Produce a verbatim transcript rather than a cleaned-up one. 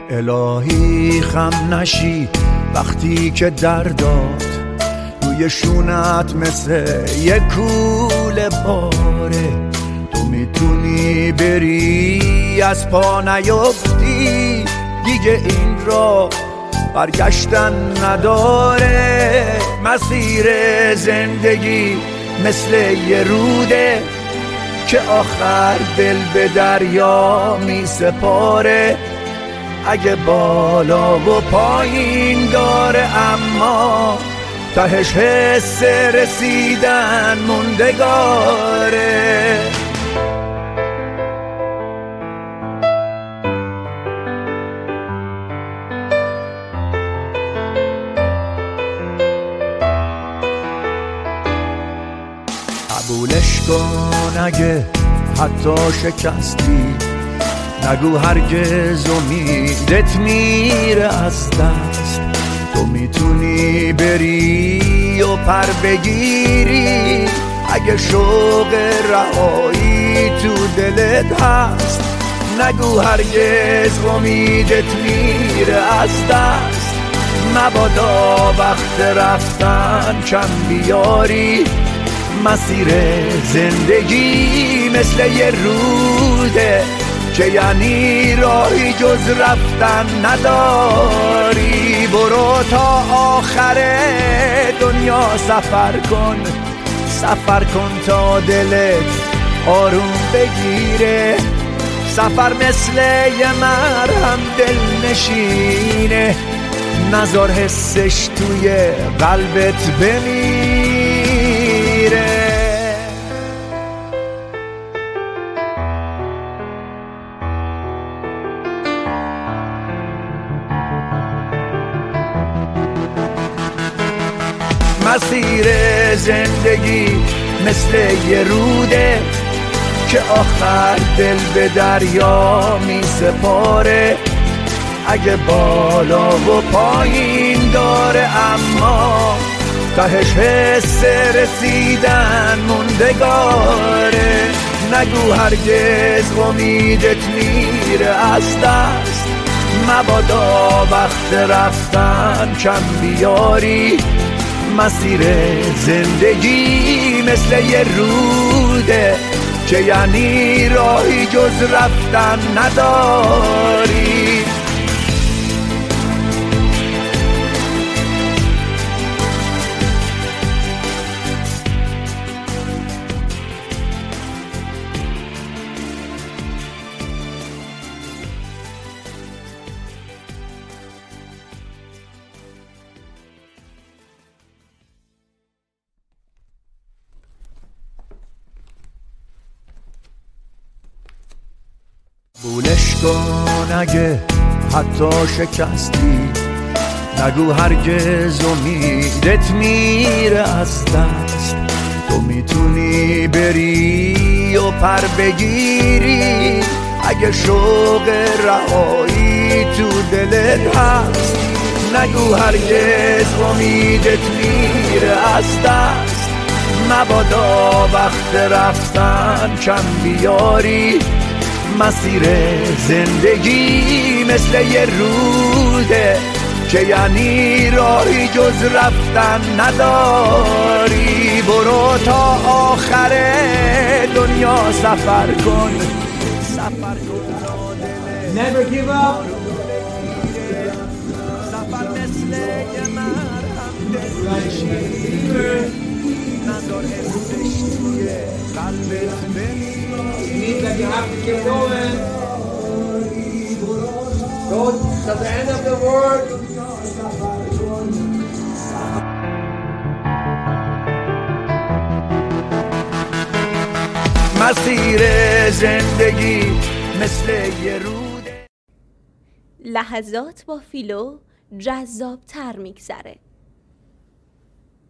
الهی خم نشی وقتی که درداد روی شونت مثل یک کوله باره، تو میتونی بری از پا نیفتی، دیگه این را برگشتن نداره. مسیر زندگی مثل یه روده که آخر دل به دریا می سپاره. اگه بالا و پایین داره اما تهش حس رسیدن موندگاره. قبولش کن اگه حتی شکستی، نگو هرگز امیدت میره از دست. تو میتونی بری و پر بگیری اگه شوق رهایی تو دلت هست. نگو هرگز امیدت میره از دست، مبادا وقت رفتن کم بیاری. مسیر زندگی مثل یه روده که یعنی راهی جز رفتن نداری. برو تا آخر دنیا سفر کن، سفر کن تا دلت آروم بگیره. سفر مثل یه مرهم دل نشینه، نذار حسش توی قلبت بمیره. مسیر زندگی مثل یه روده که آخر دل به دریا می سپاره. اگه بالا و پایین داره اما تهش حس رسیدن موندگاره. نگو هرگز امیدت میره از دست، مبادا وقت رفتن کم بیاری. مسیر زندگی مثل یه روده که یعنی راهی جز رفتن نداری. قبولش کن اگه حتی شکستی، نگو هرگز امیدت میره از دست. تو میتونی بری و پر بگیری اگه شوق رهایی تو دلت هست. نگو هرگز امیدت میره از دست، مبادا وقت رفتن کم بیاری. مسیر زندگی مثل یه روده که یعنی راهی جز رفتن نداری. برو تا آخر دنیا سفر کن، سفر کن تا دلت Never give up. سفر مثل یه مرهم دل نشینه، نذار حسش توی قلبت بمیره. Means that you have to keep going. Go to the end of the world. مسیر زندگی مثل یه روده. لحظات با فیلو جذاب‌تر میگذره.